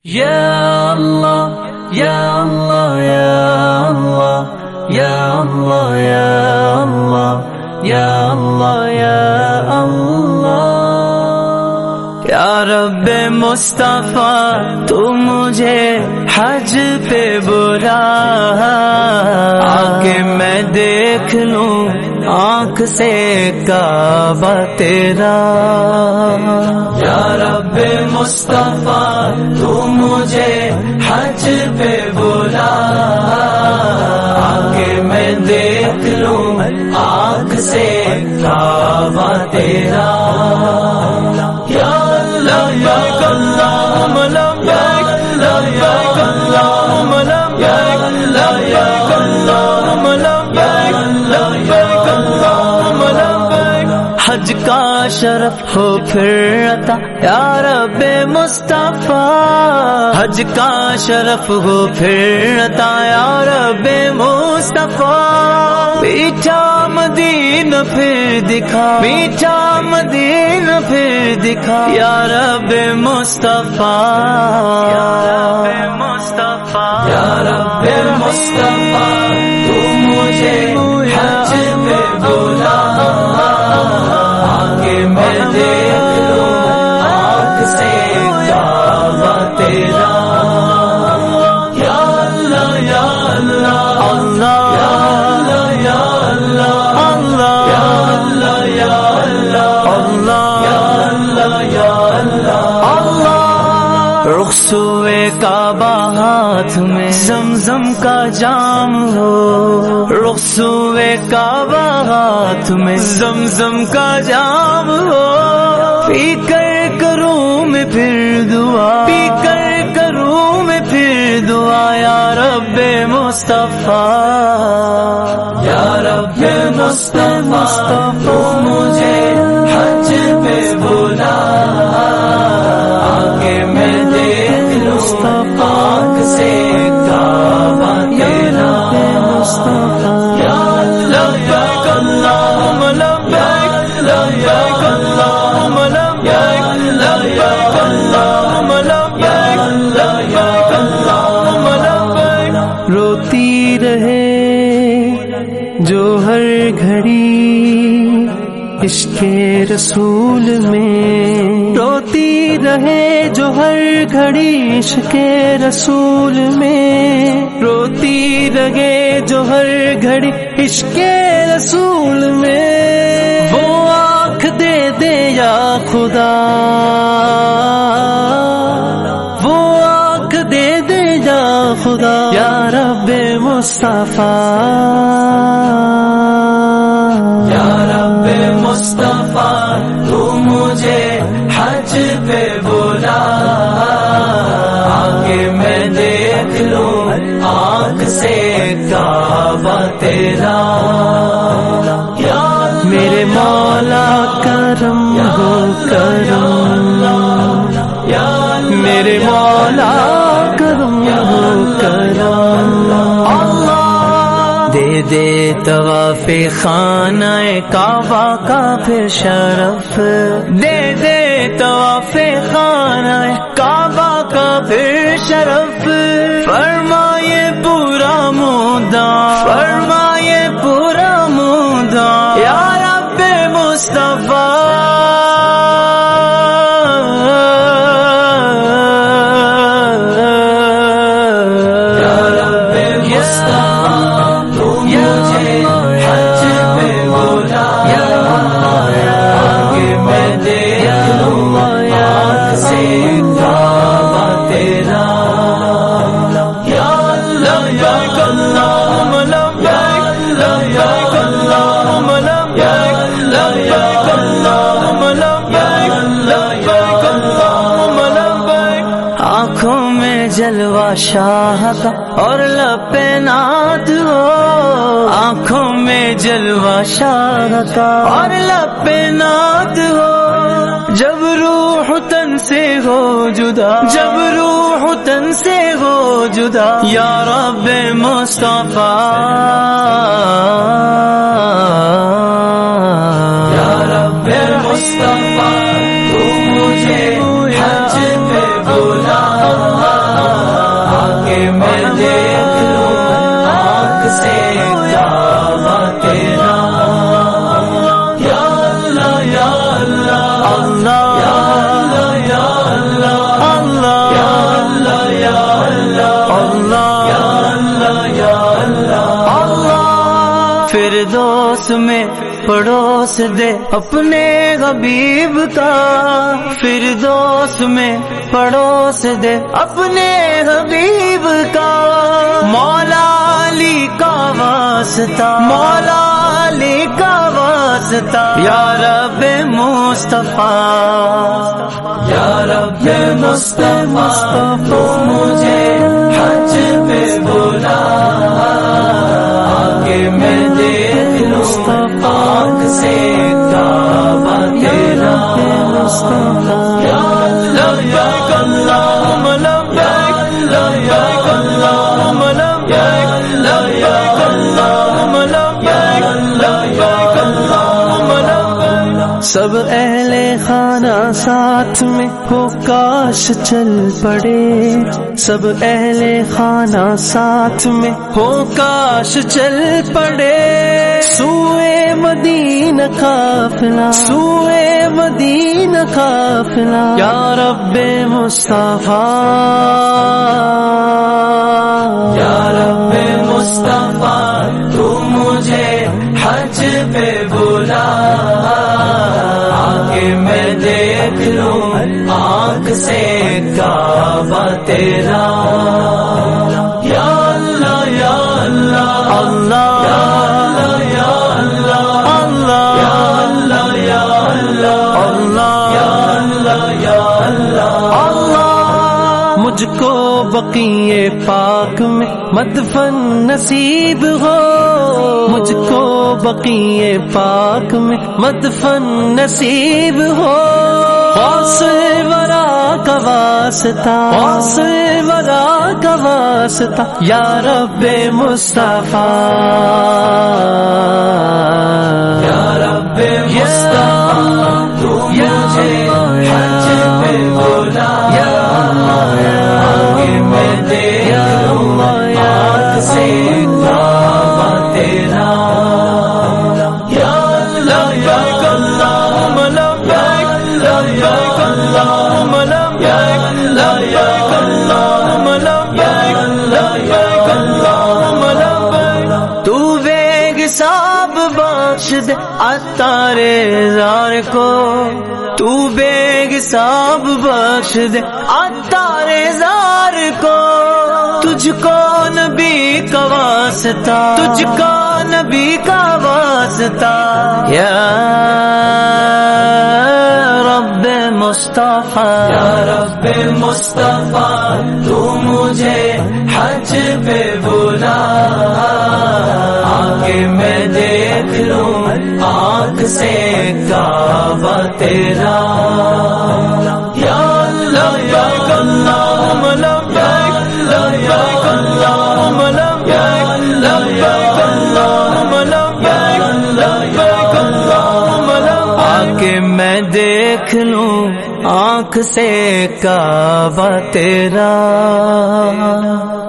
Ya Allah, Ya Allah, Ya Allah, Ya Allah, Ya Allah, Ya Allah, Ya Allah. یا رب مصطفیٰ تو مجھے حج پہ بلا، آکے میں دیکھ لوں آنکھ سے کعبہ تیرا. یا رب مصطفیٰ تو مجھے حج پہ بلا، آکے میں دیکھ لوں آنکھ سے کعبہ تیرا. لبیک اللہم لبیک، لبیک اللہم لبیک، لبیک اللہم لبیک، لبیک اللہم لبیک. حج کا شرف ہو پھر عطا یا رب مصطفیٰ، حج کا شرف ہو پھر عطا یا رب مصطفیٰ. میٹھا مدینہ پھر دکھا، میٹھا مدینہ پھر دکھا یا رب مصطفیٰ، یا رب مصطفیٰ، یا رب مصطفیٰ تو مجھے حج پہ بلا، آگے میں دیکھ لوں آنکھ سے کعبہ تیرا. یا اللہ یا اللہ اللہ، یا اللہ یا اللہ، یا اللہ یا اللہ. رخ سوئے کعبہ ہاتھ میں زمزم کا جام ہو، رخ سوئے کعبہ ہاتھ میں زمزم کا جام ہو. پی کر کروں میں پھر دعا، پی کر کروں میں پھر دعا یا رب مصطفیٰ، یا رب مصطفیٰ تو مجھے حج پہ بلا، آگے میں دیکھ لوں آنکھ سے کعبہ تیرا. یا لبیک اللہم لبیک، لبیک اللہم لبیک، لبیک اللہم لبیک، لبیک اللہم لبیک. روتی رہے جو ہر گھڑی عشق رسول میں، روتی رہے جو ہر گھڑی عشق رسول میں، روتی رہے جو ہر گھڑی عشق رسول میں. وہ آنکھ دے دے یا خدا، وہ آنکھ دے دے یا خدا یا رب مصطفیٰ، یا رب مصطفیٰ تو مجھے حج پہ بلا، آگے میں دیکھ لوں آنکھ سے کعبہ تیرا. میرے مولا کرم ہو کرم، میرے مولا کرم ہو کرم. دے دے طواف خانہ کعبہ کا پھر شرف، دے دے طواف خانہ کعبہ کا پھر شرف. فرمائے پورا مدہ، فرمائے پورا مدہ یا رب مصطفیٰ. آنکھوں میں جلوہ شاہ کا اور لب پہ نعت ہو، آنکھوں میں جلوہ شاہ کا اور لب پہ نعت ہو. جب روح تن سے ہو جدا، جب روح تن سے ہو جدا یا رب مصطفیٰ، یا رب مصطفیٰ تو مجھے حج پہ بلا. فردوس میں پڑوس دے اپنے حبیب کا، فردوس میں پڑوس دے اپنے حبیب کا، مولا علی کا واسطہ، مولا علی کا واسطہ، یا رب مصطفیٰ، یا رب مصطفیٰ، تو مجھے حج پہ بلا، آگے میں دیکھ لوں آنکھ سے کعبہ تیرا، یا لبیک اللہم لبیک، لبیک اللہم لبیک، لبیک اللہم لبیک، لبیک اللہم لبیک۔ سب اہل خانہ ساتھ میں ہو کاش چل پڑے، سب اہل خانہ ساتھ میں ہو کاش چل پڑے، سوئے مدینہ قافلہ، سوئے مدینہ قافلہ، یا رب مصطفیٰ، یا رب مصطفیٰ، تو مجھے حج پہ بلا، آگے میں دیکھ لوں آنکھ سے کعبہ تیرا، یا اللہ یا اللہ، اللہ یا اللہ، اللہ یا اللہ، یا اللہ، اللہ یا اللہ، یا اللہ، اللہ۔ مجھ کو بقیع پاک میں مدفن نصیب ہو، مجھ کو بقیع پاک میں مدفن نصیب ہو، غوث ورا کا واسطہ، غوث ورا کا واسطہ، یا رب مصطفیٰ، یا رب مصطفیٰ، تو مجھے حج پہ بلا، آگے میں دیکھ لوں آنکھ سے کعبہ تیرا، یا لبیک اللہم لبیک، لبیک اللہم لبیک، لبیک اللہم لبیک، لبیک اللہم لبیک۔ تو بے حساب بخش دے عطار زار کو، تو بے حساب بخش دے عطار زار کو، تجھ کو نبی کا واسطہ، تجھ کو نبی کا واسطہ، یا رب مصطفیٰ، یا رب مصطفیٰ، تو مجھے حج پہ بلا، آگے میں دیکھ لوں آنکھ سے کعبہ تیرا، یا لبیک اللہم لبیک، لبیک اللہم لبیک، لبیک اللہم لبیک، لبیک اللہم لبیک، آگے میں دیکھ لوں آنکھ سے کعبہ تیرا۔